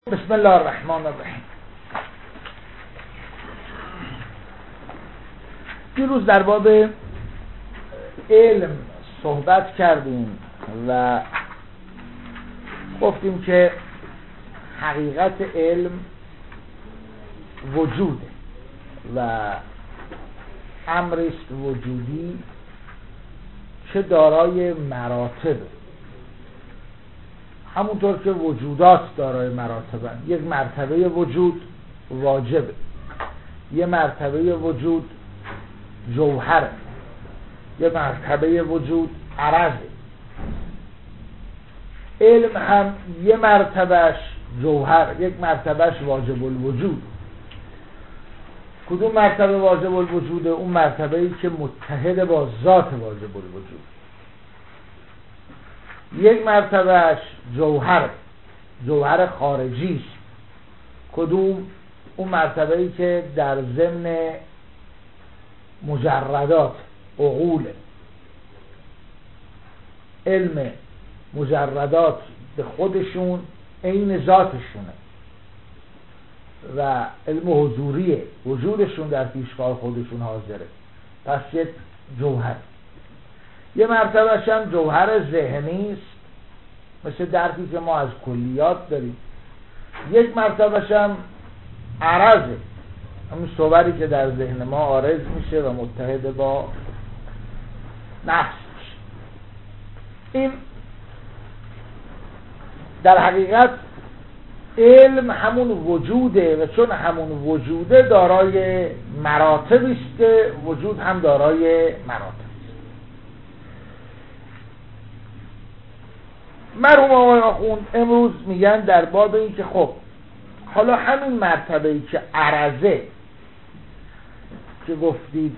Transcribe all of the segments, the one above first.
بسم الله الرحمن الرحیم. دیروز در باب علم صحبت کردیم و گفتیم که حقیقت علم وجوده و امریست وجودی که دارای مراتب، همونطور که وجودات دارای مراتبن. یک مرتبه وجود واجبه، یک مرتبه وجود جوهره، یک مرتبه وجود عرضه. علم هم یک مرتبهش جوهر، یک مرتبهش واجب الوجود. کدوم مرتبه واجب الوجوده؟ اون مرتبه‌ای که متحد با ذات واجب الوجود. یک مرتبهش جوهر خارجی است. کدوم؟ اون مرتبه‌ای که در ضمن مجردات عقوله. علم مجردات به خودشون عین ذاتشونه و علم حضوریه، وجودشون در پیشگاه خودشون حاضره. پس یک جوهر. یه مرتبهش هم جوهر ذهنی است، مثل درکی که ما از کلیات داریم. یک مرتبهش هم عرضه، همون صوری که در ذهن ما عارض میشه و متحد با نفس میشه. این در حقیقت علم همون وجوده و چون همون وجوده دارای مراتبی است که وجود هم دارای مراتب. مرحوم آقای آخوند امروز میگن در باب این که خب حالا همین مرتبه‌ای که عرضه که گفتید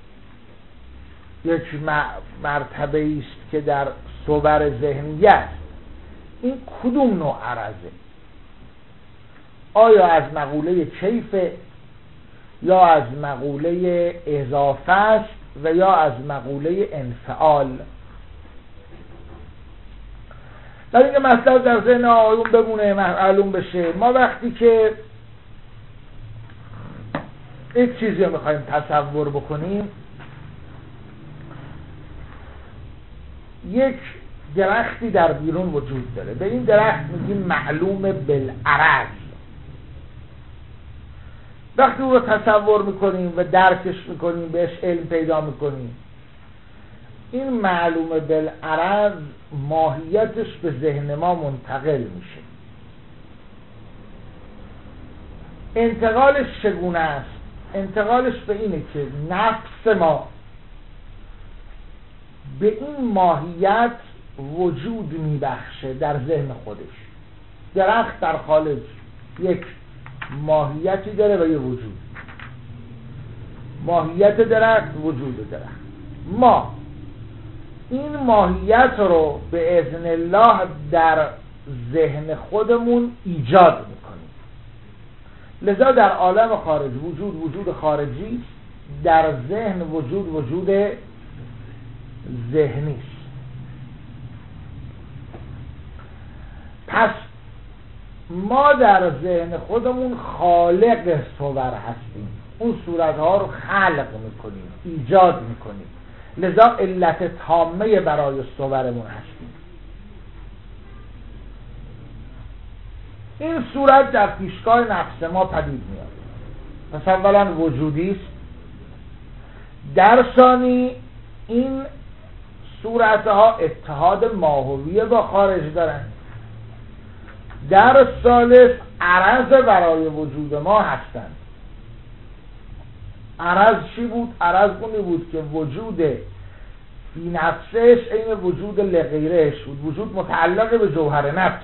یک مرتبه‌ای است که در صور ذهنیت، این کدوم نوع عرضه؟ آیا از مقوله کیف یا از مقوله اضافه است و یا از مقوله انفعال؟ در اینکه مطلب در ذهن آقایون بمونه، معلوم بشه، ما وقتی که یک چیزی رو میخوایم تصور بکنیم، یک درختی در بیرون وجود داره، به این درخت میگیم معلوم بالعرض. وقتی او رو تصور میکنیم و درکش میکنیم، بهش علم پیدا میکنیم، این معلوم بالعرض ماهیتش به ذهن ما منتقل میشه. انتقالش چگونه است؟ انتقالش به اینه که نفس ما به این ماهیت وجود میبخشه در ذهن خودش. درخت در خارج یک ماهیتی داره و یه وجود. ماهیت درخت، وجود درخت. ما این ماهیت رو به اذن الله در ذهن خودمون ایجاد میکنیم. لذا در عالم خارج وجود خارجی، در ذهن وجود ذهنی است. پس ما در ذهن خودمون خالق صور هستیم، اون صورتها رو خلق میکنیم، ایجاد میکنیم. لذا علت تامه برای صورمون هستیم. این صورت در پیشگاه نفس ما پدید میاد. پس اولا وجودی است، در ثانی این صورتها اتحاد ماهویه با خارج دارن، در ثالث عرض برای وجود ما هستند. عرض چی بود؟ عرض اونی بود که وجود بی نفسش این وجود لغیرهش بود، وجود متعلق به جوهر نفس.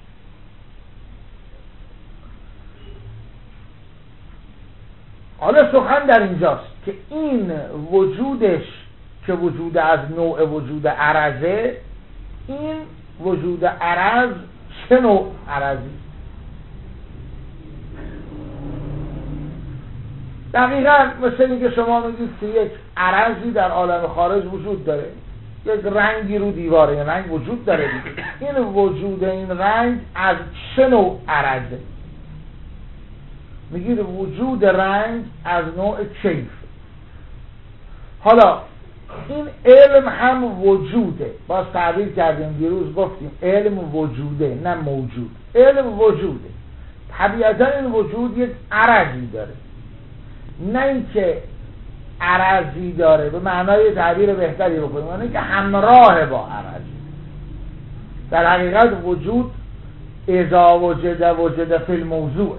حالا سخن در اینجاست که این وجودش که وجود از نوع وجود عرضه، این وجود عرض چه نوع عرضی؟ دقیقاً مثل اینکه شما میگید که یک عرضی در عالم خارج وجود داره، یک رنگی رو دیواره، رنگ وجود داره دیگه. این وجود این رنگ از چه نوع عرضه؟ میگید وجود رنگ از نوع کیف. حالا این علم هم وجوده، باز تعبیر کردیم دیروز گفتیم علم وجوده نه موجود. علم وجوده، طبیعتا این وجود یک عرضی داره، نه اینکه عرضی داره به معنای تعبیر بهتری بکنیم، یعنی که همراه با عرضی. در حقیقت وجود اذا وجد فی الموضوع.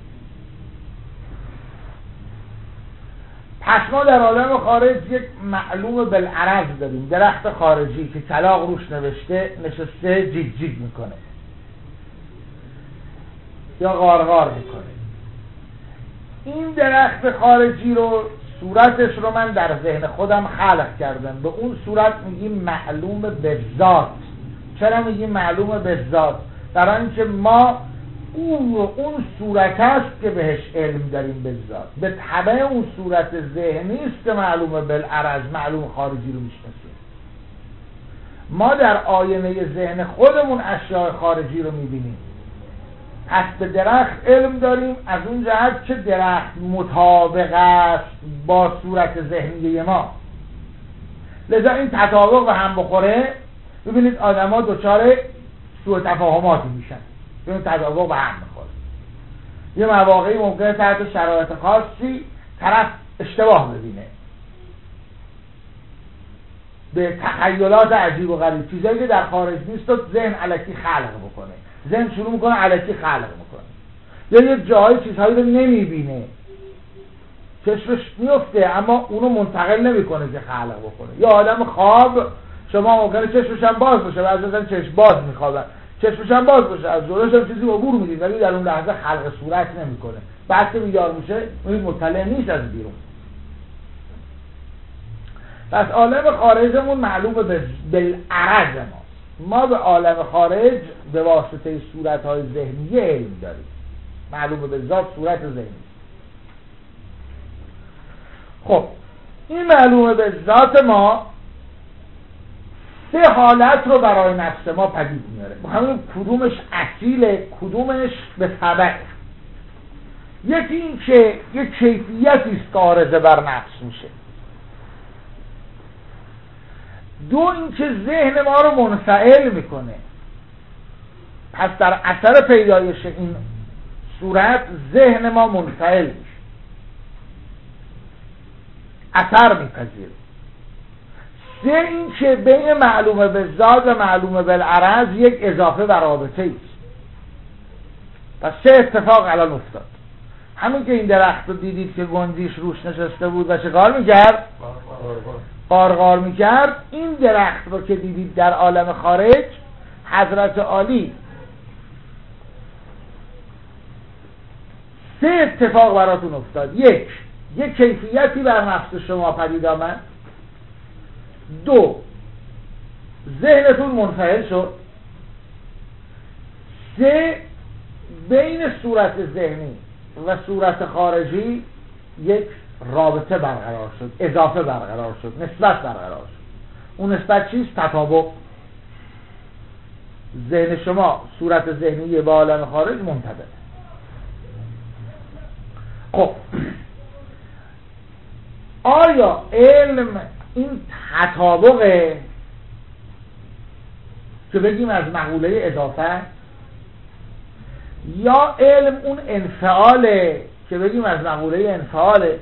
پس ما در عالم خارج یک معلوم بالعرض داریم، درخت خارجی که کلاغ روش نشسته جیگ جیگ میکنه یا غارغار میکنه. این درخت خارجی رو، صورتش رو من در ذهن خودم خلق کردم، به اون صورت میگیم معلوم به ذات. چرا میگیم معلوم به ذات؟ برای اینکه ما اون صورت است که بهش علم داریم به ذات، به تبع اون صورت ذهنی است که معلوم بالعرض معلوم خارجی رو میشناسیم. ما در آینه ذهن خودمون اشیاء خارجی رو میبینیم. پس به درخت علم داریم از اون جهت که درخت مطابق است با صورت ذهنی ما. لذا این تطابق به هم بخوره، ببینید آدم ها دچار سوء تفاهماتی میشن، ببینید تطابق به هم میخوره. یه مواقعی ممکنه تحت شرایط خاصی طرف اشتباه ببینه، به تخیلات عجیب و غریب، چیزایی که در خارج نیست و ذهن الکی خلق بکنه. ذهن شروع میکنه الکی خلق میکنه، یا یه جایی چیزهایی رو نمیبینه، چشمش میفته اما اونو منتقل نمیکنه که خلق بکنه. یا آدم خواب، شما ممکنه چشمش هم باز باشه، بعضی وقتا چشم باز میخوابن، چشمش هم باز باشه، از جلوش هم چیزی عبور میدید ولی در اون لحظه خلق صورت نمیکنه. بعد که بیدار میشه مطلع نیست از بیرون. پس عالم خارجمون معلوم بالعرض ما به عالم خارج به واسطه صورت‌های ذهنی علم داریم، معلوم به ذات صورت ذهنی. خب این معلوم به ذات ما سه حالت رو برای نفس ما پدید میاره، همین کدومش اصیله، کدومش به تبع. یکی این که یک کیفیتی است که عارضه بر نفس میشه. دو این که ذهن ما رو منفعل میکنه، پس در اثر پیدایش این صورت ذهن ما منفعل میشه، اثر میپذیره. سه این که بین معلومه به ذات و معلومه بالعرض یک اضافه و رابطه است. پس سه اتفاق الان افتاد. همین که این درخت رو دیدید که گنجیش روش نشسته بود و چه کار میکرد؟ غارغار میکرد. این درخت رو که دیدید در عالم خارج، حضرت عالی سه اتفاق براتون افتاد. یک کیفیتی بر نفس شما پدید آمد. دو، ذهنتون منفعل شد. سه، بین صورت ذهنی و صورت خارجی یک رابطه برقرار شد، اضافه برقرار شد، نسبت برقرار شد. اون نسبت چیست؟ تطابق. ذهن شما صورت ذهنی با عالم خارج منطبق. خب آیا علم این تطابقه که بگیم از مقوله اضافه، یا علم اون انفعاله که بگیم از مقوله انفعاله،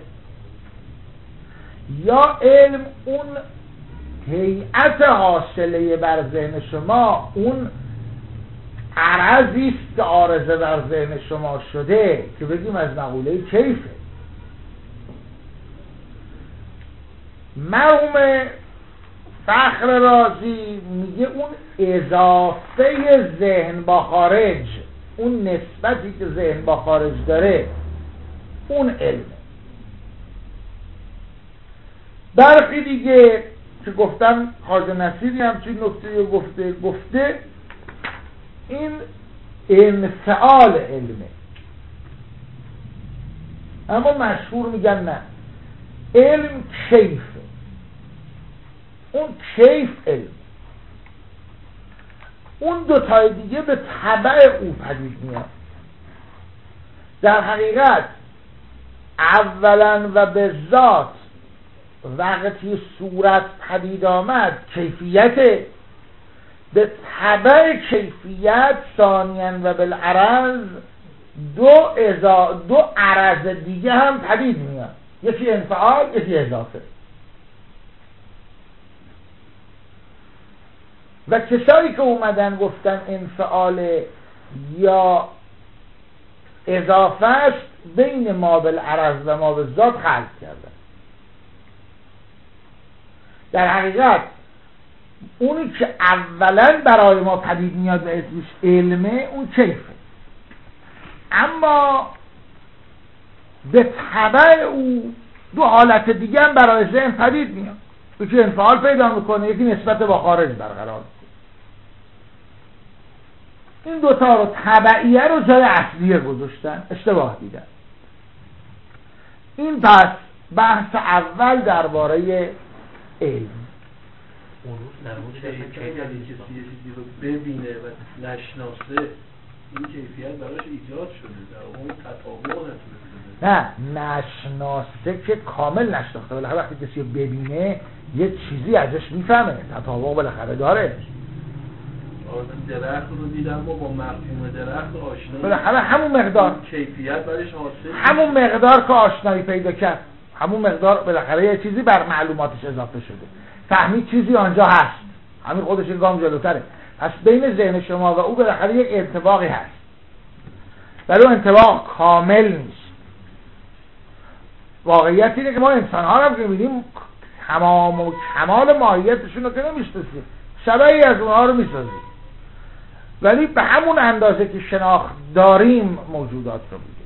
یا علم اون هیئت حاصله بر ذهن شما، اون عرضی است که عارضه بر ذهن شما شده که بگیم از مقوله کیفه. مرحوم فخر رازی میگه اون اضافه ذهن با خارج، اون نسبتی که ذهن با خارج داره، اون علمه. برخی دیگه که گفتم خواجه نصیری همچین نکته گفته این انفعال علمه، اما مشهور میگن نه، علم کیفه. اون کیف علم. اون دوتای دیگه به تبع او پدید میاد. در حقیقت اولا و به ذات وقتی صورت پدید آمد کیفیت، به تبع کیفیت ثانیاً و بالعرض دو عرض دیگه هم پدید میاد، یکی انفعال یکی اضافه. و کسایی که اومدن گفتن انفعال یا اضافه است بین ما بالعرض و ما بالذات خلق کردن. در حقیقت اونی که اولا برای ما پدید میاد و اسمش علمه اون کیفه، اما به تبع او دو حالت دیگه هم برای ذهن پدید میاد، یکی انفعال پیدا میکنه یکی نسبت با خارج برقرار میکنه. این دوتا رو تبعیه رو جای اصلیه گذاشتن، اشتباه دیدن. این پس بحث اول درباره علم. اون روز در مورد کسی چیزی رو ببینه و نشناسه این کیفیت براش ایجاد شده، در اون تطابق نتونه. نه نشناسه که کامل نشناخته، بالاخره وقتی کسی رو ببینه یه چیزی ازش میفهمه، تطابق بالاخره داره. درخت رو دیدم و با مفهوم درخت آشنا، بالاخره همون مقدار کیفیت برش حاصل، همون مقدار که آشنایی پیدا کرد، همون مقدار بالاخره یه چیزی بر معلوماتش اضافه شده، فهمید چیزی آنجا هست، همین خودش این گام جلوتره. پس بین ذهن شما و او بالاخره یک انطباقی هست، ولی اون انطباق کامل نیست. واقعیت اینه که ما انسان ها رو که می‌بینیم تمام و کمال ماهیتشون رو که نمی‌شناسیم، شبیه‌ای از اونها رو می‌سازیم، ولی به همون اندازه که شناخت داریم موجودات رو می‌بینیم.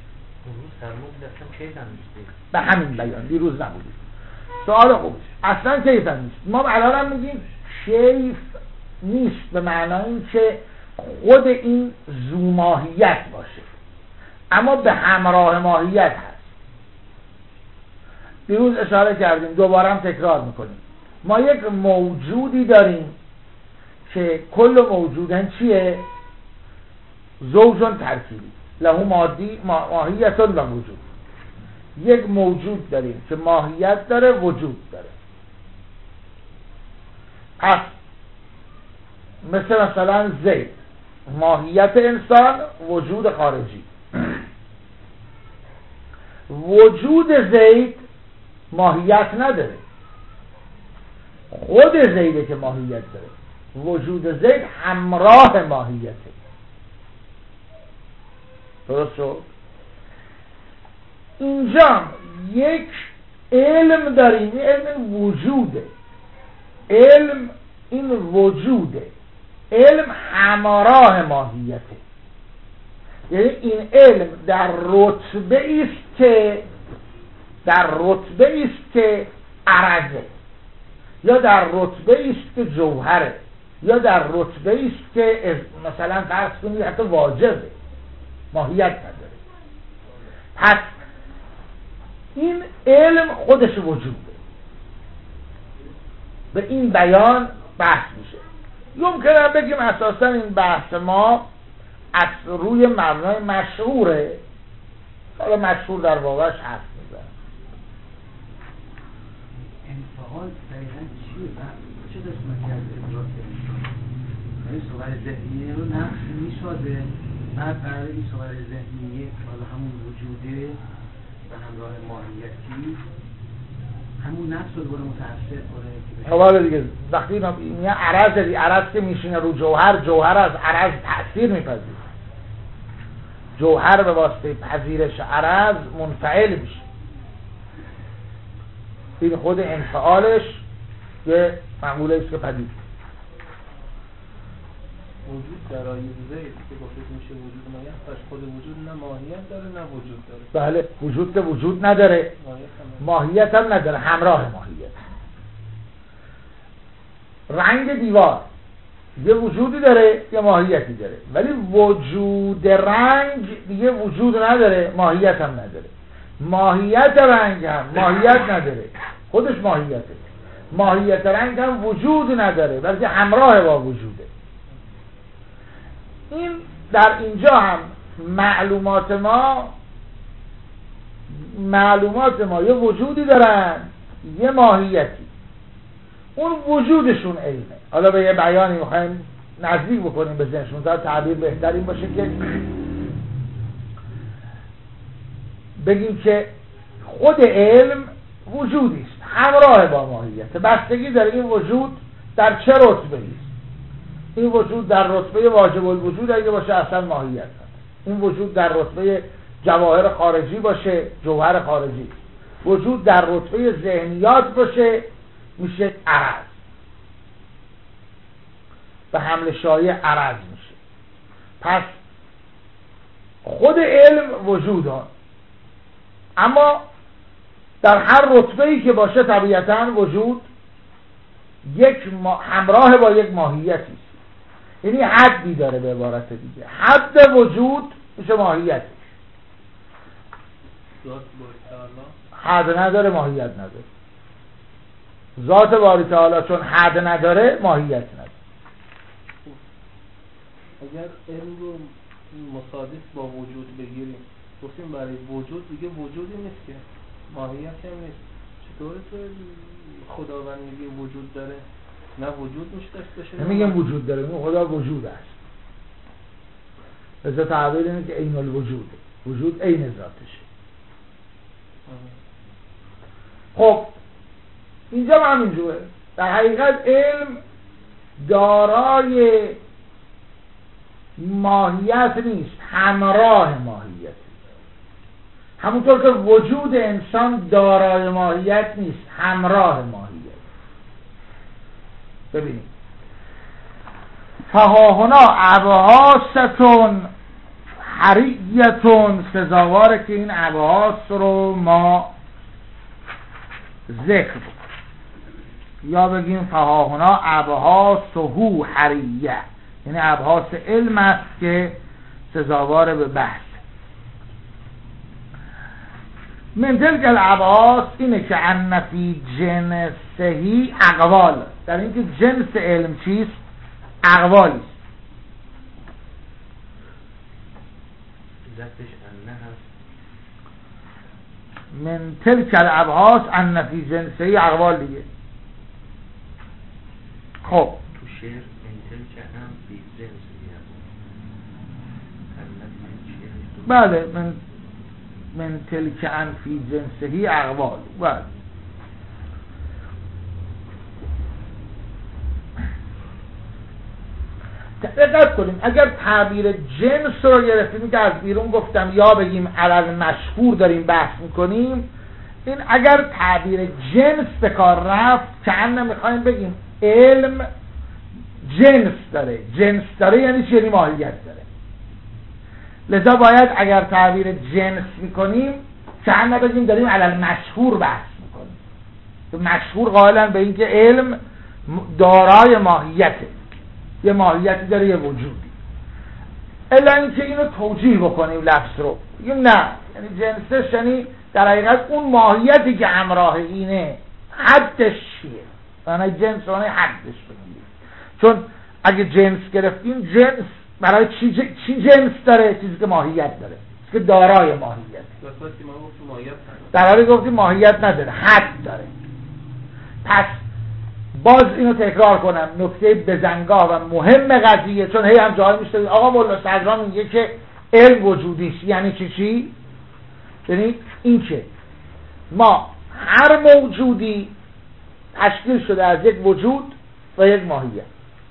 به همین بیان دیروز نبودیم. سوال خوب، اصلا کیف نیست. ما الان هم میگیم کیف نیست به معنای این که خود این ذو ماهیت باشه، اما به همراه ماهیت هست. دیروز اشاره کردیم، دوباره هم تکرار میکنیم. ما یک موجودی داریم که کل موجودن چیه؟ زوجن ترکیبی له ماهیت و وجود. یک موجود داریم که ماهیت داره وجود داره. پس مثلا زید ماهیت انسان، وجود خارجی. وجود زید ماهیت نداره، خود زیده که ماهیت داره. وجود زید همراه ماهیته. درست شد؟ اینجا یک علم داریم، این علم وجوده، علم این وجوده، علم همراه ماهیته. یعنی این علم در رتبه است که عرضه، یا در رتبه است که جوهره، یا در رتبه است که مثلا فرض کنید حتی واجبه، ماهیت نداره. پس این علم خودش وجوده. به این بیان بحث میشه. ممکنه بگیم اساسا این بحث ما از روی مبنای مشهوره، حالا مشهور در واقعش حرف میزنه. انفعال دقیقا چیه؟ چه قسمتی از ادراک انسان؟ این صور ذهنیه رو نقش میسازه، بعد قرار این صور ذهنیه حالا همون وجوده و همراه ماهیتی همون نفس رو دوباره متأثر کنه. حالا دیگه وقتی اینا عرض که میشینه رو جوهر، جوهر از عرض تأثیر میپذیره، جوهر به واسطه پذیرش عرض منفعل میشه. این خود انفعالش یه معموله است که پدید وجود در آیه زید که گفته میشه وجود ماهیت، پس خود وجود نه ماهیت داره نه وجود داره. بله، وجود که وجود نداره، ماهیت هم نداره، همراه ماهیت. رنگ دیوار یه وجودی داره یه ماهیتی داره، ولی وجود رنگ دیگه وجود نداره، ماهیت هم نداره. ماهیت رنگ هم ماهیت نداره، خودش ماهیته. ماهیت رنگ هم وجود نداره بلکه همراه با وجوده. این در اینجا هم معلومات ما یه وجودی دارن، یه ماهیتی. اون وجودشون علمه. حالا به یه بیانی میخوایم نزدیک بکنیم به ذهنشون تا تعبیر بهتر این باشه که بگیم که خود علم وجودی است همراه با ماهیت. بستگی داره این وجود در چه رتبه است. این وجود در رتبه واجب الوجود اگه باشه اصلا ماهیت هست. این وجود در رتبه جواهر خارجی باشه جوهر خارجی. وجود در رتبه ذهنیات باشه میشه عرض. به حمل شایع عرض میشه. پس خود علم وجود ها، اما در هر رتبه‌ای که باشه طبیعتاً وجود همراه با یک ماهیتی است. یعنی حدی داره. به عبارت دیگه حد وجود میشه ماهیتش. ذات باری تعالی حد نداره ماهیت نداره. ذات باری تعالی چون حد نداره ماهیت نداره. اگر علم رو مصادف با وجود بگیریم، گفتیم برای وجود دیگه وجودی نیست که ماهیت هم نیست. چطور تو خداوند میگه وجود داره؟ نه وجود میشه داشته باشه. نمیگم وجود داره، اون خدا وجود است. لذا تعبیر اینه که عین الوجود، وجود عین ذاتشه. خب اینجا هم همینجوره. در حقیقت علم دارای ماهیت نیست، همراه ماهیت. همونطور که وجود انسان دارای ماهیت نیست، همراه ماهیت. ببینید فهاهنا ابحاستون حریتون، سزاواره که این ابحاس رو ما ذکر بکنیم، یا بگیم فهاهنا ابحاسهو حریه، یعنی ابحاس علم است که سزاوار به بحث. من تلک الابحاث اینه که ان فی جنسهی اقوال، در اینکه جنس علم چیست؟ اقوالی است. من تلک الابحاث ان فی جنسهی اقوال دیگه. خب تو شعر من تلک هم فی جنسهی بله من تلک ان فی جنسهی اقوال. بله دقت کنیم اگر تعبیر جنس رو گرفتیم که از بیرون گفتم یا بگیم علل مشهور داریم بحث میکنیم، این اگر تعبیر جنس به کار رفت که هم میخوایم بگیم علم جنس داره یعنی چی؟ یعنی ماهیت داره. لذا باید اگر تعبیر جنس میکنیم که هم بگیم داریم علل مشهور بحث میکنیم. مشهور قائلن به اینکه علم دارای ماهیته، یه ماهیتی داره یه وجودی. الا اینکه اینو توجیه بکنیم لفظ رو بگیم نه، یعنی جنسش یعنی در حقیقت اون ماهیتی که همراه اینه حدش چیه، یعنی جنس رو حدش بگیم. چون اگه جنس گرفتیم جنس برای چی جنس داره؟ چیزی که ماهیت داره، چیزی که دارای ماهیت. در حالی گفتیم ماهیت نداره، حد داره. پس باز اینو تکرار کنم، نکته بزنگاه و مهم قضیه، چون هی هم جایی میشته آقا مولا صدرا میگه که علم وجودیست. یعنی چی؟ یعنی این که ما هر موجودی تشکیل شده از یک وجود و یک ماهیت.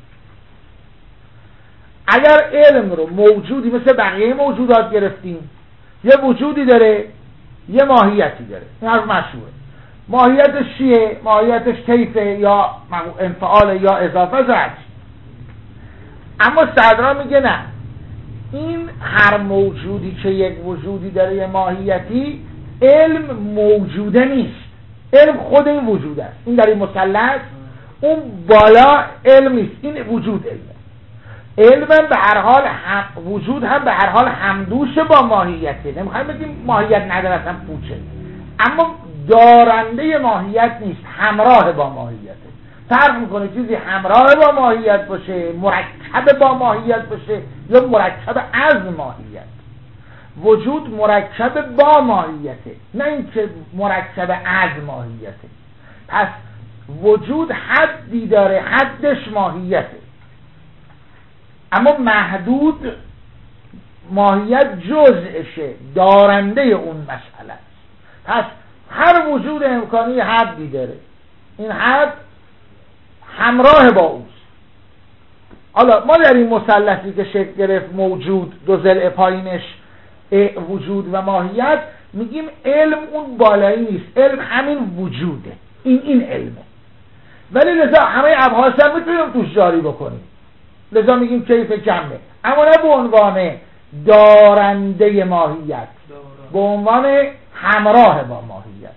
اگر علم رو موجودی مثل بقیه موجودات گرفتیم، یه وجودی داره یه ماهیتی داره، این حرف مشهوره. ماهیتش چیه؟ ماهیتش کیفه یا انفعال یا اضافه زد. اما صدرا میگه نه، این هر موجودی که یک وجودی داره یه ماهیتی، علم موجوده نیست، علم خود این وجود است. این در این مثلث اون بالا علم نیست، این وجود علمه. علم به هر حال وجود هم به هر حال همدوش با ماهیته. نمیخوایم بگیم ماهیت نداره اصلا پوچه، اما دارنده ماهیت نیست، همراه با ماهیته. فرق میکنه چیزی همراه با ماهیت باشه، مرکب با ماهیت باشه، یا مرکب از ماهیت. وجود مرکب با ماهیته، نه اینکه مرکب از ماهیته. پس وجود حدی داره، حدش ماهیته، اما محدود ماهیت جزءشه، دارنده اون مسئله است. پس هر وجود امکانی حدی داره، این حد همراه با اوست. حالا ما در این مثلثی که شکل گرفت، موجود، دو ضلع پایینش وجود و ماهیت، میگیم علم اون بالایی نیست، علم همین وجوده، این علمه. ولی لذا همه ابحاث هم میتونیم توش جاری بکنیم، لذا میگیم کیف کمه، اما نه به عنوان دارنده ماهیت، به عنوان همراه با ماهیت،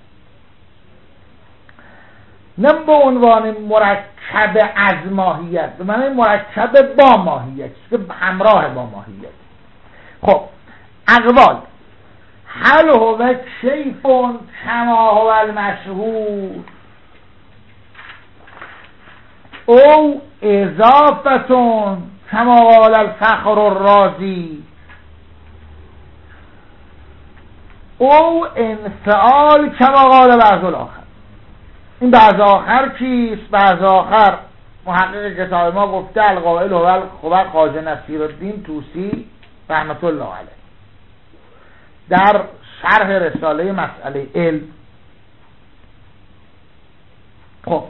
نه به عنوان مرکب از ماهیت، به معنی مرکب با ماهیت که همراه با ماهیت. خب اقوال: هل هو کیف کما هو المشهور او اضافتون کما قال الفخر الرازی او انفعال کما قال بعض الاخر. این بعض آخر کیست؟ بعض آخر محقق کتاب ما گفته القائل هو خواجه نصیرالدین طوسی رحمت الله علیه در شرح رساله مسئله علم. خب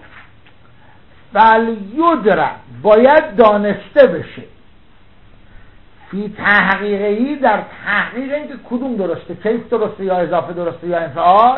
فلیدرک باید دانسته بشه، فی تحقیقی در تحقیق اینکه کدوم درسته، کیف درسته یا اضافه درسته یا انفعال،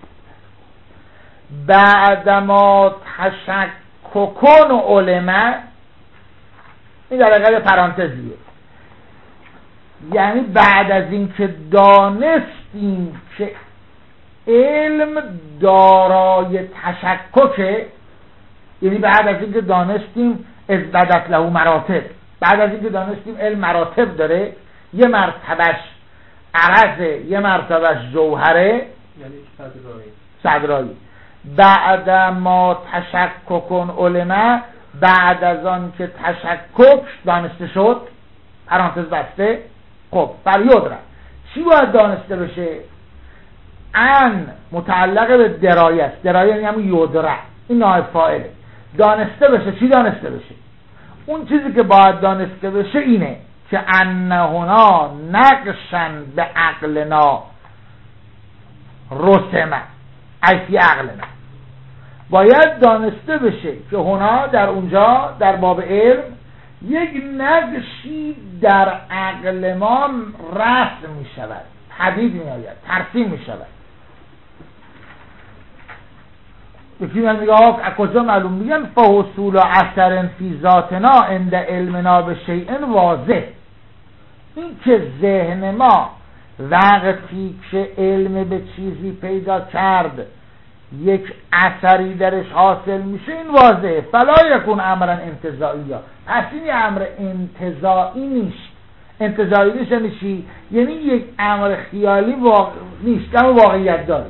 بعدما تشککن علمه. این در حقیقت پرانتزیه، یعنی بعد از اینکه دانستیم که علم دارای تشککه، یعنی بعد از اینکه دانستیم ازدادت له مراتب، بعد از اینکه دانستیم علم مراتب داره، یه مرتبهش عرضه، یه مرتبهش جوهره، یعنی صدرایی. بعد ما تشککن علمه، بعد از آن که تشکک دانسته شد، پرانتز بسته. خب فلیدرک چی باید دانسته بشه؟ ان متعلق به درایه است، درایه یعنی همون یدرک، این نائب فاعله. دانسته بشه، چی دانسته بشه؟ اون چیزی که باید دانسته بشه اینه که ان هنا نقشن به عقلنا رسمه ای فی عقلنا. باید دانسته بشه که هنا در اونجا در باب علم یک نقشی در عقل ما رسم می شود، پدید می آید، ترسیم می شود. یکی من میگه از کجا معلوم؟ میگن فحصول اثر فی ذاتنا عند علمنا به شیء واضح. این که ذهن ما وقتی که علم به چیزی پیدا کرد یک اثری درش حاصل میشه، این واضحه. فلا یکون امرا انتزاعی، پس این امر انتزاعی نیست. انتزاعی نیست یعنی چی؟ یعنی یک امر خیالی نیست، اما واقعیت داره.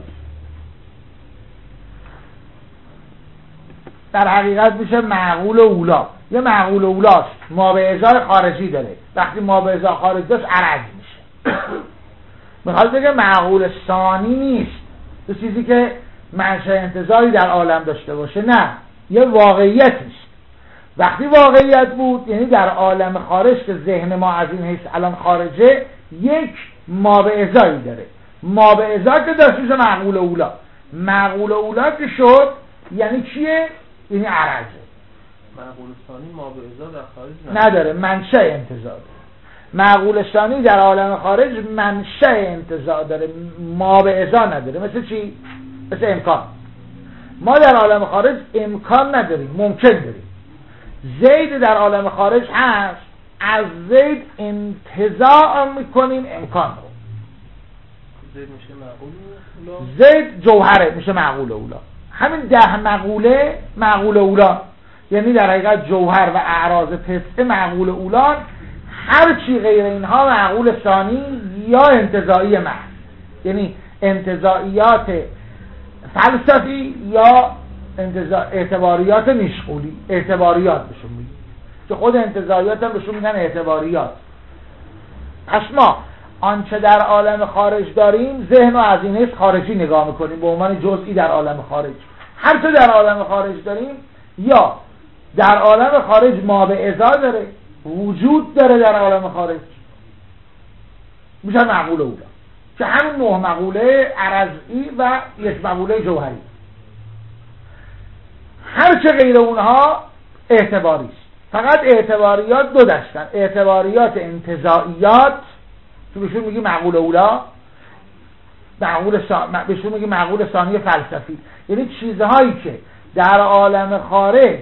در حقیقت میشه معقول اولا. یه معقول اولاست، ما به ازای خارجی داره، وقتی ما به ازای خارجی داشت عرض میشه. میخواد بگه معقول ثانی نیست، تو چیزی که منشأ انتزاعی در عالم داشته باشه، نه، یه واقعیتیست. وقتی واقعیت بود یعنی در عالم خارج که ذهن ما از این حیث الان خارجه، یک ما به ازایی داره. ما به ازا که داشت میشه معقول اولا. معقول اولا که شد یعنی چیه؟ یعنی عرضه. معقول ثانی ما به ازا در خارج نداره، منشأ انتزاع داره. معقول ثانی در عالم خارج منشأ انتزاع داره، ما به ازا نداره. مثل چی؟ مثل امکان. ما در عالم خارج امکان نداریم، ممکن داریم. زید در عالم خارج هست، از زید انتزاع میکنیم امکان رو. زید میشه معقول اولا، زید جوهره میشه معقول اولا. همین 10 مقوله معقول اولا، یعنی در حقیقت جوهر و اعراض 9 معقول اولا. هر چی غیر اینها معقول ثانی یا انتزاعی محض، یعنی انتزاعیات فلسفی یا اعتباریات نیشغولی، اعتباریات بهشون میگن، که خود انتزاعیات هم بهشون میگن اعتباریات. پس ما آنچه در عالم خارج داریم ذهن و از این حیث خارجی نگاه میکنیم به عنوان جزئی در عالم خارج. هر چه در عالم خارج داریم یا در عالم خارج ما به ازا داره، وجود داره در عالم خارج، میشه معقول اولا، که همین 9 مقوله عرضی و 1 مقوله جوهری. هر چه غیر اونها اعتباری است. فقط اعتباریات 2 دستن: اعتباریات انتزاعیات که بهشون میگی معقول اولا، بهشون میگی معقول ثانی فلسفی، یعنی چیزهایی که در عالم خارج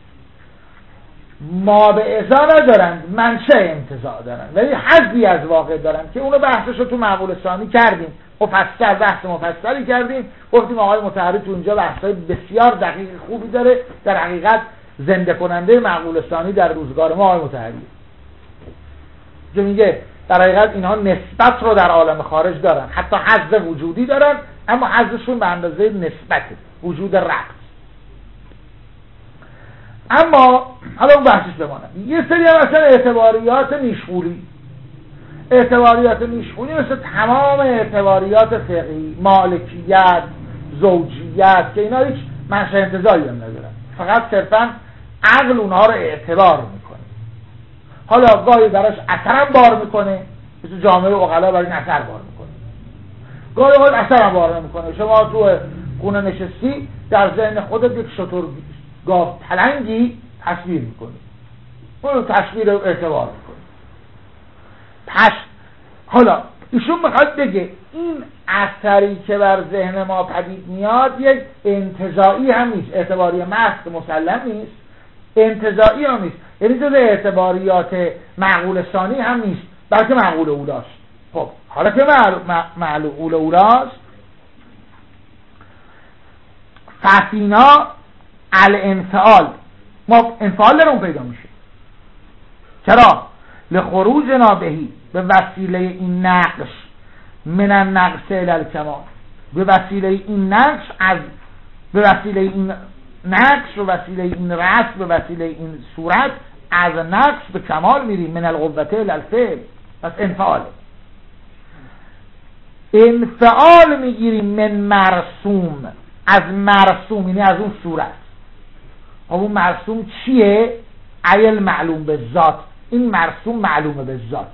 ما به ازا ندارند، منشأ انتزاع دارند ولی حظی از واقع دارند، که اونو بحثش رو تو معقول ثانی کردیم، بحث مفصلی کردیم، گفتیم آقای مطهری تو اونجا بحثای بسیار دقیق خوبی داره، در حقیقت زنده کننده معقول ثانی در روزگار ما آقای مطهری که میگه در حقیقت اینها نسبت رو در عالم خارج دارن، حتی حظ وجودی دارن، اما حظشون به اندازه نسبت وجود ربط. اما حالا اون بحثش بمانه. یه سری هم مثلا اعتباریات نیشغولی. اعتباریات نیشغولی مثل تمام اعتباریات فقهی، مالکیت، زوجیت، که اینا هیچ منشأ انتزاعی هم ندارن، فقط صرفا عقل اونها رو اعتبار میکنه. حالا گاهی براش اثر هم بار میکنه، مثل جامعه عقلا برای این اثر بار میکنه، گاهی اثر هم بار میکنه. شما تو خونه نشستی، در ذهن خودت یک شتر گاو پلنگی تصویر میکنی، اون تصویر رو اعتبار میکنی. پس حالا ایشون میخواد بگه این اثری که بر ذهن ما پدید میاد یک انتزاعی هم نیست، اعتباری محض مسلم نیست، انتزاعی هم نیست، یعنی جز اعتباریات معقول ثانی هم نیست، بلکه معقول اولاست. خب حالا که معقول اولاست، ففینا الانفعال، ما انفعال دارون پیدا میشه. چرا؟ لخروجنا بهی، به وسیله این نقش، من النقص الی الکمال، به وسیله این نقش، به وسیله این نقش و وسیله این رسم، به وسیله این صورت از نقص به کمال میریم. من القوته الی الفعل، پس انفعال میگیریم من مرسوم، از مرسوم یعنی از اون صورت. اون مرسوم چیه؟ عیل معلوم به ذات. این مرسوم معلومه به ذات.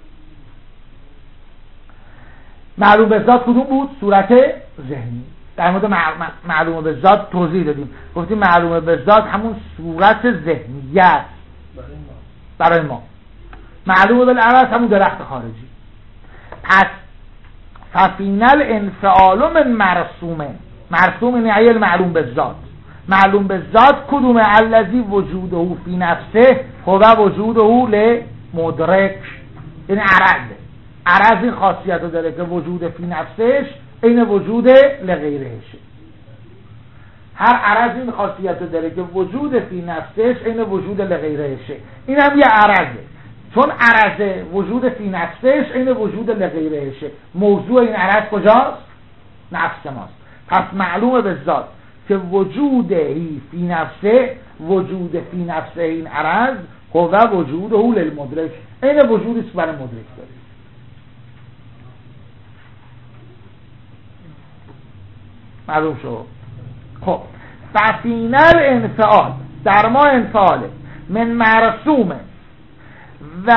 معلوم به ذات کدوم بود؟ صورت ذهنی. در مورد معلومه به ذات توضیح دادیم، گفتیم معلومه به ذات همون صورت ذهنیت برای ما. معلومه بالعرض همون درخت خارجی. پس ففینل انفعال من مرسومه، مرسوم یعنی عیل معلوم به ذات. معلوم به ذات کدومه؟ الذی وجوده فی نفسه هو وجوده لمدرک، یعنی عرض این خاصیت رو داره که وجود فی نفسش این وجود لغیرهشه. هر عرض این خاصیت رو داره که وجود فی نفسش این وجود لغیرهشه. این هم یه عرضه، چون عرض وجود فی نفسش این وجود لغیرهشه. موضوع این عرض کجاست؟ نفس ماست. پس معلومه به ذات که وجودی فی نفسه، وجود فی نفسه این عرض هو وجوده للمدرک، این وجودی که برای مدرک داره. معلوم شد؟ خب ففینل انفعال، در ما انفعاله من مرسومه و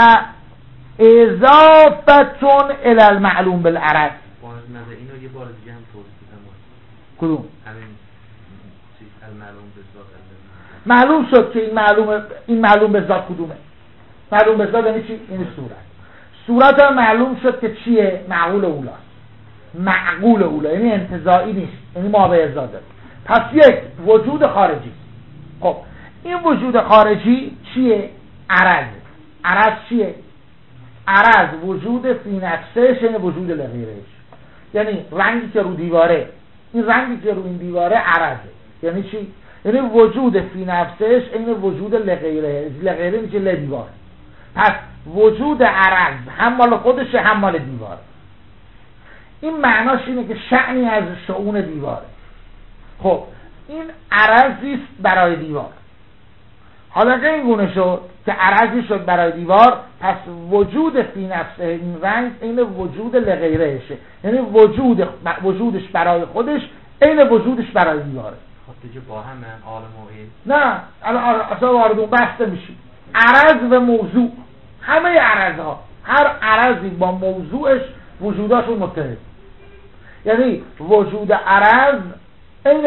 اضافتون الی المعلوم بالعرض. اینو یه بار دیگه هم توضیح بدم. کدوم؟ همین چیز المعلوم به ذات. معلوم شد که این معلوم به ذات کدومه؟ معلوم به ذات یعنی چی؟ این صورت هم معلوم شد که چیه؟ معقول اولاست. معقول اولا یعنی انتزاعی نیست، یعنی ما به ازا داره. پس یک وجود خارجی. خب این وجود خارجی چیه؟ عرض چیه؟ عرض وجود فی نفسش یعنی وجود لغیرش، یعنی رنگی که رو دیواره، این رنگی که رو این دیواره عرضه. یعنی چی؟ یعنی وجود فی نفسش این وجود لغیره میشه لدیوار. پس وجود عرض هم مال خودشه هم مال دیواره. این معناش اینه که شأنی از شؤون دیواره. خب این عرضی است برای دیوار. حالا که این گونه شد که عرضی شد برای دیوار، پس وجود فی نفسه این رنگ این وجود لغیرهشه، یعنی وجودش برای خودش این وجودش برای دیواره. خب دیگه با همه عالم و این نه الان اصلا وارد اون بحث میشیم. عرض و موضوع، همه عرضها، هر عرضی با موضوعش وجوداشون متحد، یعنی وجود عرض این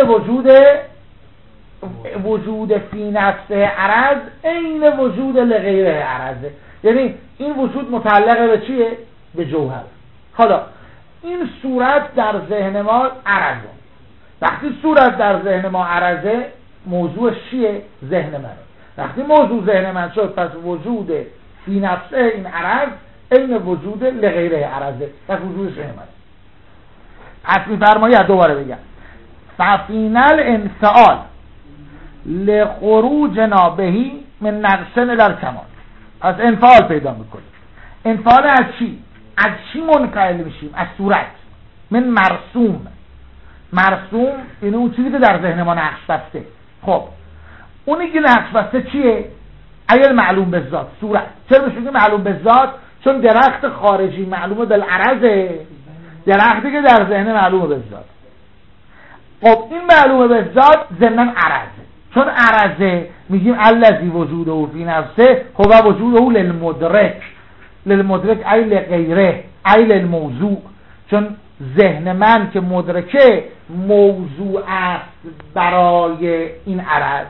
وجود فی نفسه عرض این وجود لغیره عرضه، یعنی این وجود متعلق به چیه؟ به جوهر. حالا این صورت در ذهن ما عرضه، وقتی صورت در ذهن ما عرضه، موضوع چیه؟ ذهن منه. وقتی موضوع ذهن من شد، پس وجود فی نفسه این عرض این وجود لغیره عرضه، پس وجود ذهن من. پس می‌فرماید دوباره بگم ففین الانفعال لخروجنا بهی من نقصن الکمال. از انفعال پیدا میکنیم. انفعال از چی؟ از چی منفعل میشیم؟ از صورت. من مرسوم یعنی اون چیزی که در ذهن ما نقش بسته. خب اونی که نقش بسته چیه؟ ایل معلوم به ذات، صورت. چرا بهش میگیم معلوم به ذات؟ چون درخت خارجی معلومه بالعرضه، درختی که در ذهن معلومه به ذات. خب این معلومه به ذات ضمن عرضه، چون عرضه میگیم الذی وجوده فی نفسه هو وجوده للمدرک ای لغیره ای للموضوع، چون ذهن من که مدرکه موضوع است برای این عرض.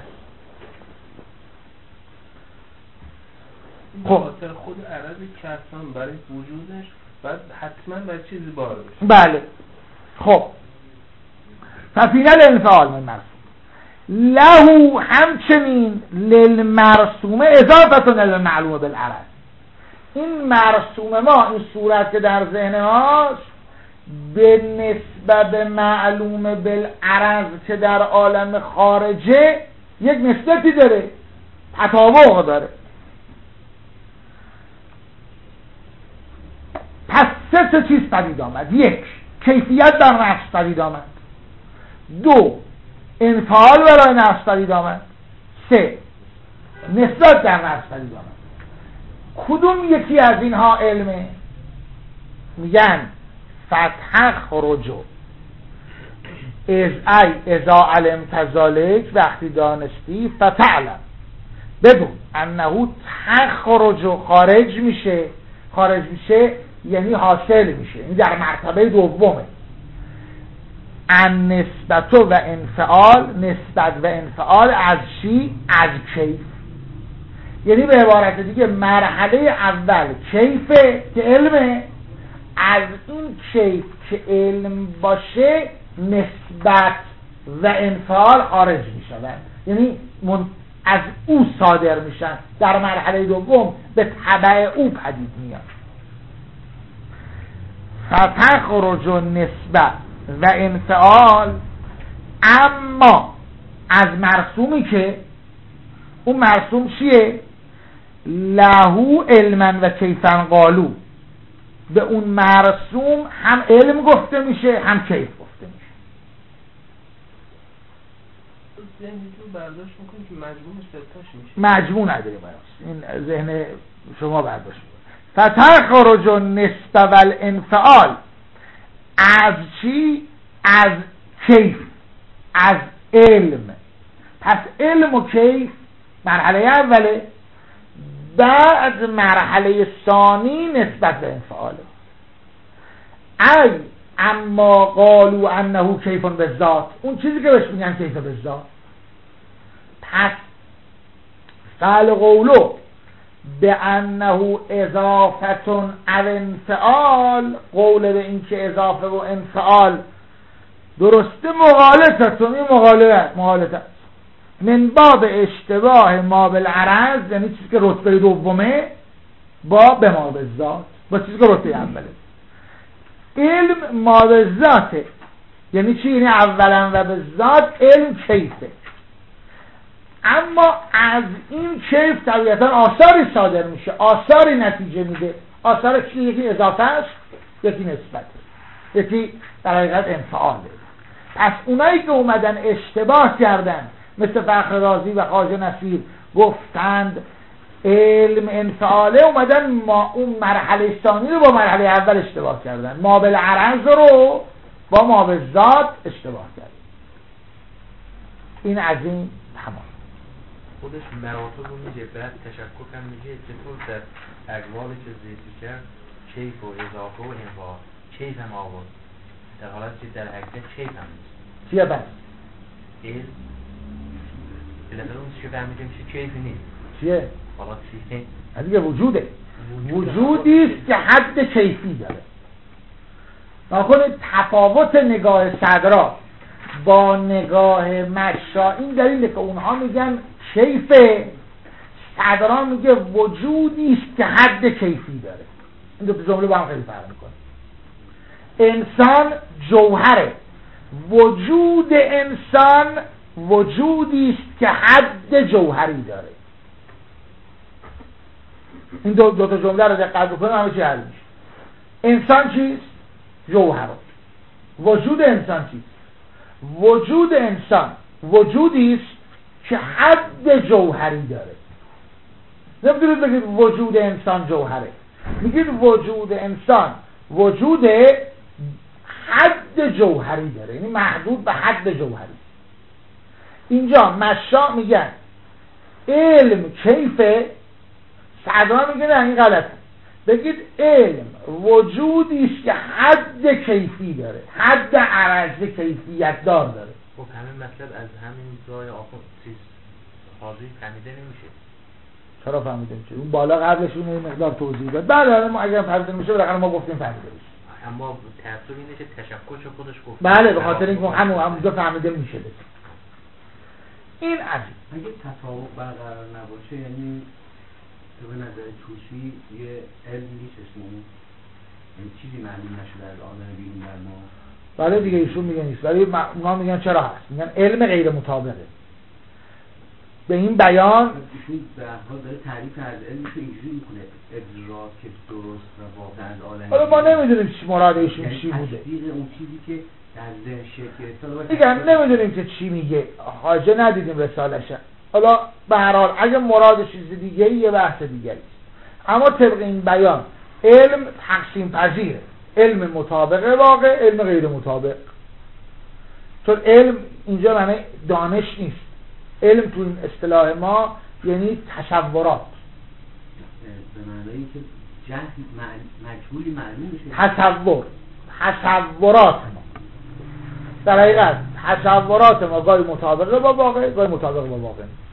خب خود عرض کسان برای وجودش بعد حتما برای چیزی بار بشه. بله. خب ففین الانفعال من مرسوم له همچنین للمرسوم اضافه للمعلوم بالعرض. این مرسوم ما، این صورت که در ذهن ماست، به نسبت معلوم بالعرض که در عالم خارجه یک نسبتی داره، تطابق داره. پس سه چیز پدید آمد. یک، کیفیت در نفس پدید آمد. دو، انفعال برای نفس پدید آمد. سه، نسبت در نفس پدید آمد. کدوم یکی از اینها علمه؟ میگن فتح خروجو ازا علمت ذالک، وقتی دانستی فتعلم بدون انه تخرج خارج میشه یعنی حاصل میشه، یعنی در مرتبه دومه. ان نسبت و انفعال، نسبت و انفعال از چی؟ از کیف. یعنی به عبارت دیگه مرحله اول کیفه که علمه، از این کیف که علم باشه نسبت و انفعال خارج میشن، یعنی از او صادر میشن، در مرحله دوم به تبع او پدید میاد. فتخرج نسبت و انفعال، اما از مرسومی که اون مرسوم چیه؟ لهو علما و کیفا قالو، به اون مرسوم هم علم گفته میشه هم کیف گفته میشه. ذهنی تو برداشت میکنی که مجموعش ستاش میشه، مجموع نداریم این ذهن شما برداشت میکنی. فتخرج نسبه و الانفعال از چی؟ از کیف، از علم. پس علم و کیف مرحله اوله، بعد مرحله ثانی نسبت به انفعاله. ای اما قالوا انه کیف بالذات، اون چیزی که بهش میگن کیف بالذات. پس فعل قولو به انه اضافه او انفعال، قول به این که اضافه و انفعال درسته مغالطتون، این مغالطه من باب اشتباه ما بالعرض، یعنی چیزی که رتبه دومه با به ما بالذات، با چیزی که رتبه اوله. علم ما بالذاته، یعنی چی؟ یعنی اولا و بالذات علم کیفه، اما از این کیف طبیعتا آثاری صادر میشه، آثاری نتیجه میده. آثار چی؟ یکی اضافه است، یکی نسبته، یکی در حقیقت انفعاله. پس اونایی که اومدن اشتباه کردن مثل فخر رازی و خواجه نصیر گفتند علم انفعاله، اومدن ما اون مرحله ثانی رو با مرحله اول اشتباه کردن، ما بالعرض رو با ما بالذات اشتباه کردن. این از این تمام. خودش مراتب رو میگه، بعد تشکر هم میگه چطور در اقوالی که ذکر کرد کیف و اضافه و انفعال کیف هم آورد در حالت که در حقیقت کیف هم نیست. چیه بس؟ علم بالاخره اون که فهمیده میشه کیف نیست. چیه؟ حالا چیه؟ دیگه وجوده. وجودی است که حد کیفی داره. ناکنه تفاوت نگاه صدرا با نگاه مشا این دلیله که اونها میگن کیفه، صدرا میگه وجودی است که حد کیفی داره. این دو جمله با هم خیلی فرق میکنه. انسان جوهره، وجود انسان وجودی است که حد جوهری داره. این دو تا جمله رو دقت بکنیم همه چی حل میشه. انسان چیست؟ جوهر. وجود انسان چیست؟ وجود انسان وجودی است که حد جوهری داره. نمیتونید بگید وجود انسان جوهره، میگید وجود انسان وجود حد جوهری داره، یعنی محدود به حد جوهری. اینجا مشا میگن علم کیفه، صدرا میگه نه این غلطه، بگید علم وجودی است که حد کیفی داره، حد عرض کیفیت دار داره. خب همین مطلب از همین جای آخر چیز حاضری فهمیده نمیشه. چرا فهمیده میشه؟ اون بالا قبلش اون مقدار توضیح داد. بله ما اگر فهمیده میشه بالاخره ما گفتیم فهمیده میشه. اما تأثیر اینه که تشکر خودش گفت. بله به خاطر اینکه همونجا فهمیده میشه. این عجیب. اگه تفاوت برقرار نباشه یعنی به نظر توسی یه علم نیست اسمونه، یعنی چیزی معلوم نشده از عالم بیرون در ما. بله دیگه ایشون میگن نیست، ولی اونا میگن چرا هست، میگن علم غیر مطابقه. به این بیان ایشون به هر حال داره تعریف از علمش رو اینجوری میکنه ادراک درست و واقع از عالم. حالا ما نمیدونیم چی مراد ایشون یعنی چی بوده. تصدیق اون چیزی که در ذهن شکل دیگه نمیدونیم که چی میگه، حاجه ندیدیم رسالشه. حالا به هر حال اگه مراد چیز دیگه یه بحث دیگه است، اما طبق این بیان علم تقسیم پذیره، علم مطابق واقع، علم غیر مطابق. چون علم اینجا معنی دانش نیست، علم تو این اصطلاح ما یعنی تصورات، به معنی که جهل مجهولی معلوم میشه. تصورات ما در حقیقت تصورات ما گاهی مطابقه با واقع، گاهی مطابقه با واقع نیست.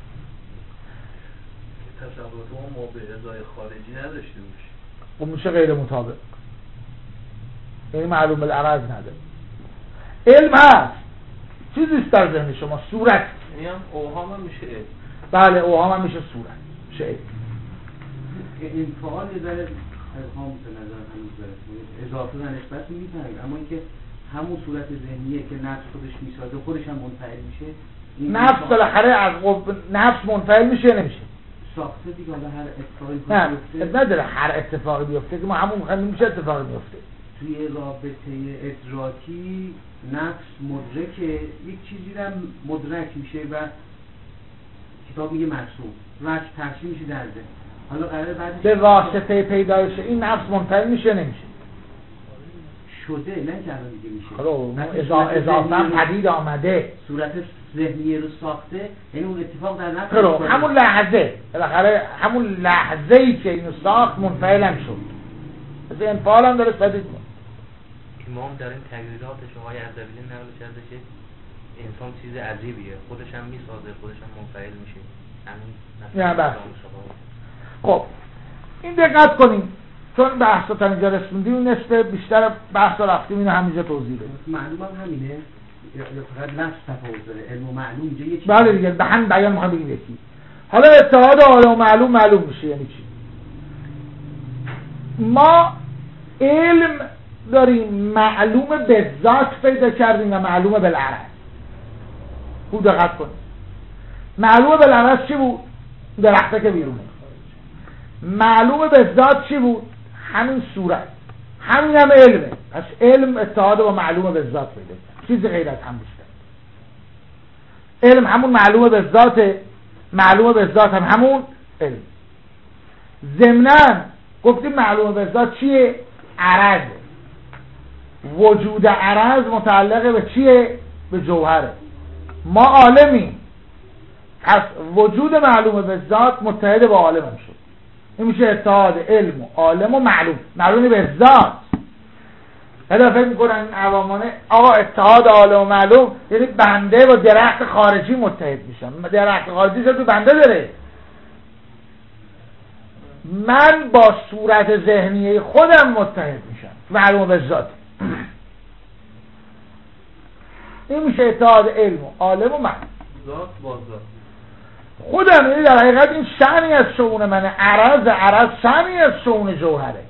تصورات ما به ازای خارجی نداشته باشه و میشه غیر مطابق، یعنی معلوم بالعرض نداره. علم هست، چیزیست در ذهن شما، صورت، یعنی هم اوهام هم میشه علم. بله اوهام هم میشه صورت، میشه علم. انفعال یه ذره ابهام به نظر هنوز داره، اضافه و نسبت میفهمید، اما اینکه همون صورت ذهنیه که نفس خودش میسازه خودش هم منفعل میشه. نفس بالاخره از نفس منفعل میشه نمیشه ساخته دیگه، حالا هر اتفاقی بیفته نداره، هر اتفاقی بیفته که ما همون میخوایم میشه اتفاقی میفته. توی رابطه ادراکی نفس مدرکه، یک چیزی رو مدرک میشه و کتاب میگه مرسوم و ترسیم میشه در ذهن. حالا قراره بعدش به واسطه پیدایش این نفس منفعل میشه نمیشه شده، نه که الان دیگه میشه. خب اضافه پدید آمده، صورت ذهنی رو ساخته، یعنی اون اتفاق در نفس خب همون لحظه بالاخره همون لحظه‌ای که اینو ساخت منفعل هم شد، از انفعال هم داره پدید میاد. امام در این تغییراتش آقای عزویلی نقل کرده که انسان چیز عجیبیه، خودش هم میسازه، خودش هم منفعل میشه. همین نه بحث. خب این دقت کنیم چون بحثا تا اینجا رسوندیم، این نصف بیشتر بحثا رفتیم اینو همینجا توضیح بدیم. معلوم هم همینه یا فقط لفظ تفاوت داره؟ علم و معلوم اینجا یه چیز. بله دیگه به همین بیان میخوام بگیم یکی. حالا اتحاد عالم و معلوم میشه یعنی چی؟ ما علم داریم معلوم به ذات پیدا کردیم و معلوم بالعرض. خوب دقت کنید. معلوم بالعرض چی بود؟ درخته که بیرونه. معلوم به ذات چی بود؟ همین صورت. همین هم علمه. پس علم اتحاد با معلوم به ذات پیدا کرد. چیزی غیر از هم بیشتر. علم همون معلومه به ذات، معلومه به ذات هم همون علم. ضمناً گفتیم معلومه به ذات چیه؟ عرض. وجود عرض متعلق به چیه؟ به جوهره. ما عالمیم، پس وجود معلومه به ذات متحد با عالم هم شد. این میشه اتحاد علم و عالم و معلوم. معلوم به ذات. هدا فکر میکنن این عوامانه آقا اتحاد عالم و معلوم یعنی بنده با درخت خارجی متحد میشم. درخت خارجی شد تو بنده داره. من با صورت ذهنی خودم متحد میشم. معلوم به ذات. این میشه اتحاد علم و عالم و معلوم. ذات با ذات. خودم یعنی در حقیقت این شأنی از شؤون منه. عرض شأنی از شؤون جوهره.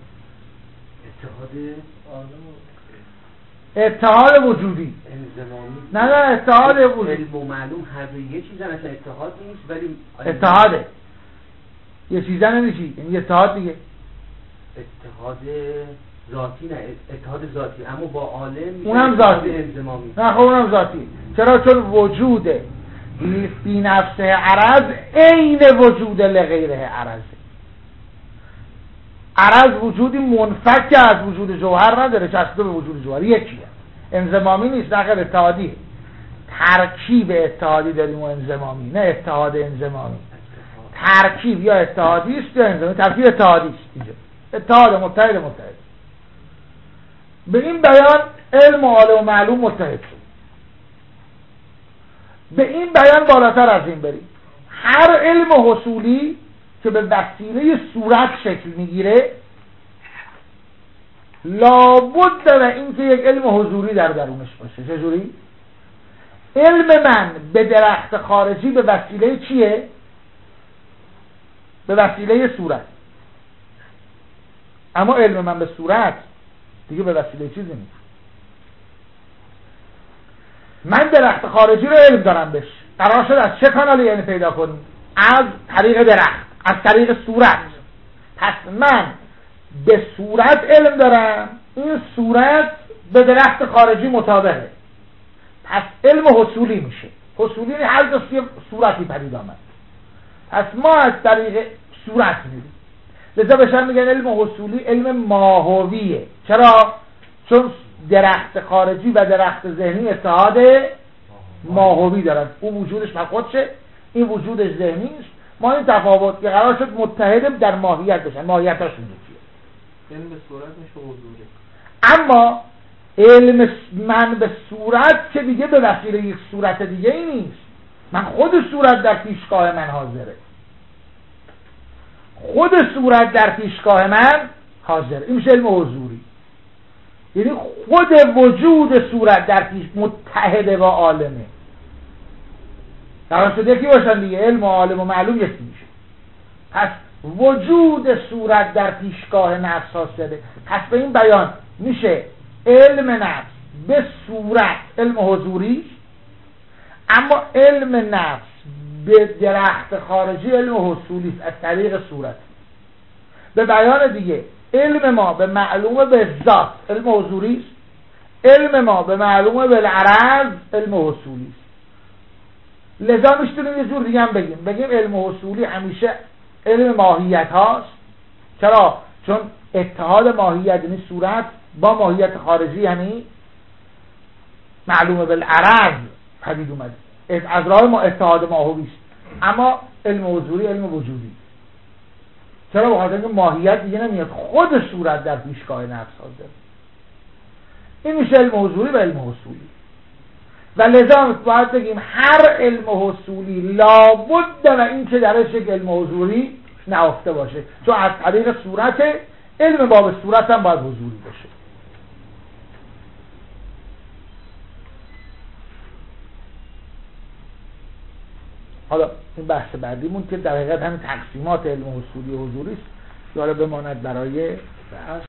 اتحاد وجودی انضمامی. نه اتحاد وجودی. علم و معلوم هر دو یه چیزن، اصلا اتحاد نیست ولی اتحاده. یه چیزا نمیشه، یعنی اتحاد دیگه. اتحاد ذاتی نه، اتحاد ذاتی، اما با عالم اونم ذاتی. انضمامی. نه خب اونم ذاتی. چرا؟ چون وجود فی نفسه عرض عین وجود لغیره عرض. عرض وجودی منفک از وجود جوهر نداره، چسبیده به وجود جوهر یکیه. انضمامی نیست، داخل اتحادی. ترکیب اتحادی داریم و انضمامی، نه اتحاد انضمامی. ترکیب یا اتحادی است یا انضمامی. ترکیب اتحادی است اینجا. اتحاد متحد. به این بیان علم و عالم و معلوم متحد شد. به این بیان بالاتر از این بریم. هر علم حصولی که به وسیله صورت شکل میگیره لابد و اینکه یک علم حضوری در درونش باشه. چجوری؟ علم من به درخت خارجی به وسیله چیه؟ به وسیله صورت. اما علم من به صورت دیگه به وسیله چیزی نیست. من درخت خارجی رو علم دارم بهش. قرار شد از چه کانالی علم پیدا کنیم؟ از طریق درخت، از طریق صورت. پس من به صورت علم دارم، این صورت به درخت خارجی مطابقه. پس علم حصولی میشه. حصولی هر دو صورتی پدید آمد. پس ما از طریق صورت میریم. لذا بهشن میگن علم حصولی علم ماهویه. چرا؟ چون درخت خارجی و درخت ذهنی اتحاد ماهوی دارن. اون وجودش من خودشه، این وجودش ذهنی است. ما این تفاوت که قرار شد متحد در ماهیت بشن. ماهیتاشون چیه؟ علم به صورت میشه حضوری. اما علم من به صورت که دیگه به وسیله یک صورت دیگه ای نیست. من خود صورت در پیشگاه من حاضره. خود صورت در پیشگاه من حاضر. این میشه علم حضوری. یعنی خود وجود صورت در پیش متحد با عالمه. در شده یکی باشن دیگه. علم و عالم و معلوم یکی میشه. پس وجود صورت در پیشگاه نفس حاصله. پس به این بیان میشه علم نفس به صورت علم حضوری، اما علم نفس به درخت خارجی علم حصولی از طریق صورت. به بیان دیگه علم ما به معلومه به ذات علم حضوری است، علم ما به معلومه به العرض علم حصولی است. لذا میشتونیم یه جور دیگه هم بگیم علم حصولی همیشه علم ماهیت هاست. چرا؟ چون اتحاد ماهیت یعنی صورت با ماهیت خارجی یعنی معلومه به العرض پدید اومد. از راه ما اتحاد ماهوی است. اما علم حضوری علم وجودی. چرا؟ بخاطر اینکه ماهیت دیگه نمیاد، خود صورت در پیشگاه نفس حاضر. این میشه علم حضوری و علم حصولی. و لذا باید بگیم هر علم حصولی لابد و این که درش یک علم حضوری نهفته باشه، چون از طریق صورت علم باب صورت هم باید حضوری باشه. حالا این بحث بعدیمون که در حقیقت همین تقسیمات علم حصولی و حضوری است که حالا بماند برای